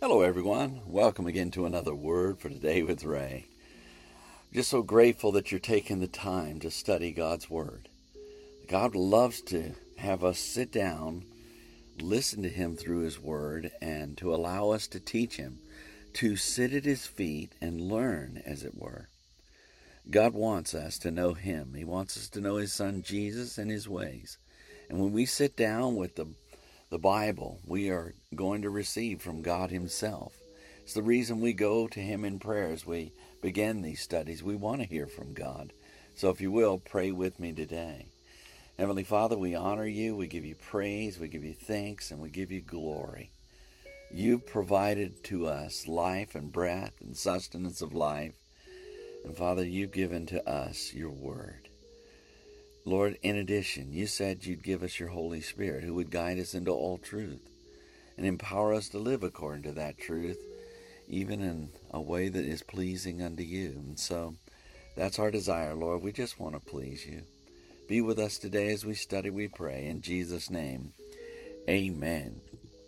Hello, everyone. Welcome again to another Word for Today with Ray. Just so grateful that you're taking the time to study God's Word. God loves to have us sit down, listen to Him through His Word, and to allow us to teach Him, to sit at His feet and learn, as it were. God wants us to know Him. He wants us to know His Son Jesus and His ways. And when we sit down with the Bible, we are going to receive from God Himself. It's the reason we go to Him in prayer as we begin these studies. We want to hear from God. So if you will, pray with me today. Heavenly Father, we honor You, we give You praise, we give You thanks, and we give You glory. You provided to us life and breath and sustenance of life. And Father, You've given to us Your Word. Lord, in addition, You said You'd give us Your Holy Spirit, who would guide us into all truth and empower us to live according to that truth, even in a way that is pleasing unto You. And so that's our desire, Lord. We just want to please You. Be with us today as we study, we pray. In Jesus' name, amen.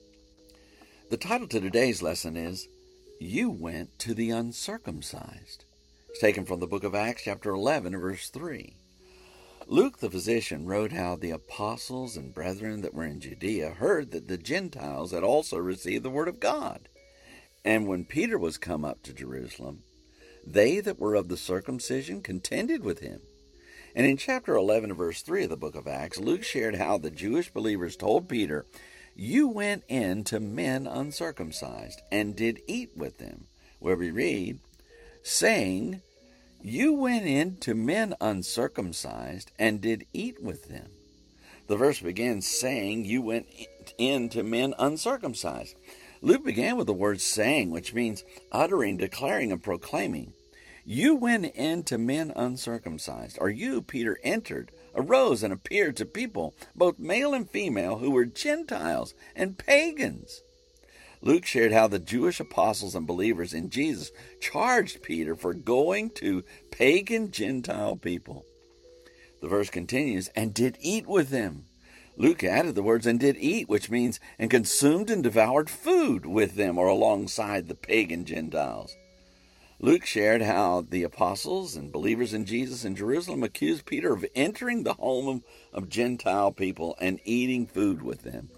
The title to today's lesson is, You Went to the Uncircumcised. It's taken from the book of Acts, chapter 11, verse 3. Luke the physician wrote how the apostles and brethren that were in Judea heard that the Gentiles had also received the word of God. And when Peter was come up to Jerusalem, they that were of the circumcision contended with him. And in chapter 11, verse 3 of the book of Acts, Luke shared how the Jewish believers told Peter, You went in to men uncircumcised, and did eat with them, where we read, saying, You went in to men uncircumcised, and did eat with them. The verse begins saying, You went in to men uncircumcised. Luke began with the word saying, which means uttering, declaring, and proclaiming. You went in to men uncircumcised, or you, Peter, entered, arose, and appeared to people, both male and female, who were Gentiles and pagans. Luke shared how the Jewish apostles and believers in Jesus charged Peter for going to pagan Gentile people. The verse continues, and did eat with them. Luke added the words, and did eat, which means, and consumed and devoured food with them or alongside the pagan Gentiles. Luke shared how the apostles and believers in Jesus in Jerusalem accused Peter of entering the home of Gentile people and eating food with them.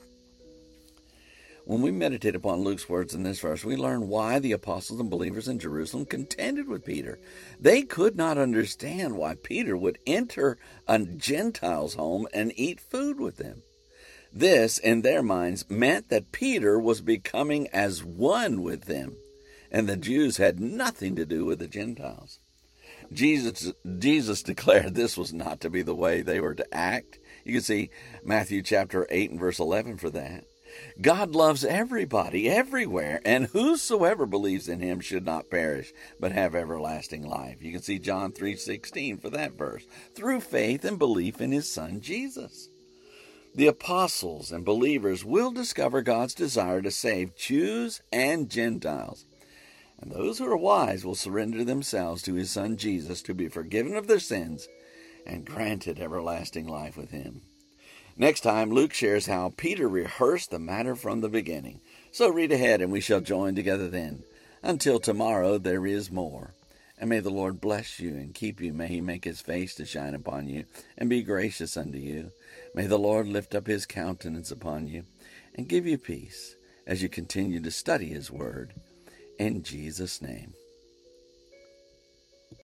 When we meditate upon Luke's words in this verse, we learn why the apostles and believers in Jerusalem contended with Peter. They could not understand why Peter would enter a Gentile's home and eat food with them. This, in their minds, meant that Peter was becoming as one with them, and the Jews had nothing to do with the Gentiles. Jesus declared this was not to be the way they were to act. You can see Matthew chapter 8 and verse 11 for that. God loves everybody, everywhere, and whosoever believes in Him should not perish, but have everlasting life. You can see John 3:16 for that verse, through faith and belief in His Son Jesus. The apostles and believers will discover God's desire to save Jews and Gentiles. And those who are wise will surrender themselves to His Son Jesus to be forgiven of their sins and granted everlasting life with Him. Next time, Luke shares how Peter rehearsed the matter from the beginning. So read ahead and we shall join together then. Until tomorrow, there is more. And may the Lord bless you and keep you. May He make His face to shine upon you and be gracious unto you. May the Lord lift up His countenance upon you and give you peace as you continue to study His Word. In Jesus' name.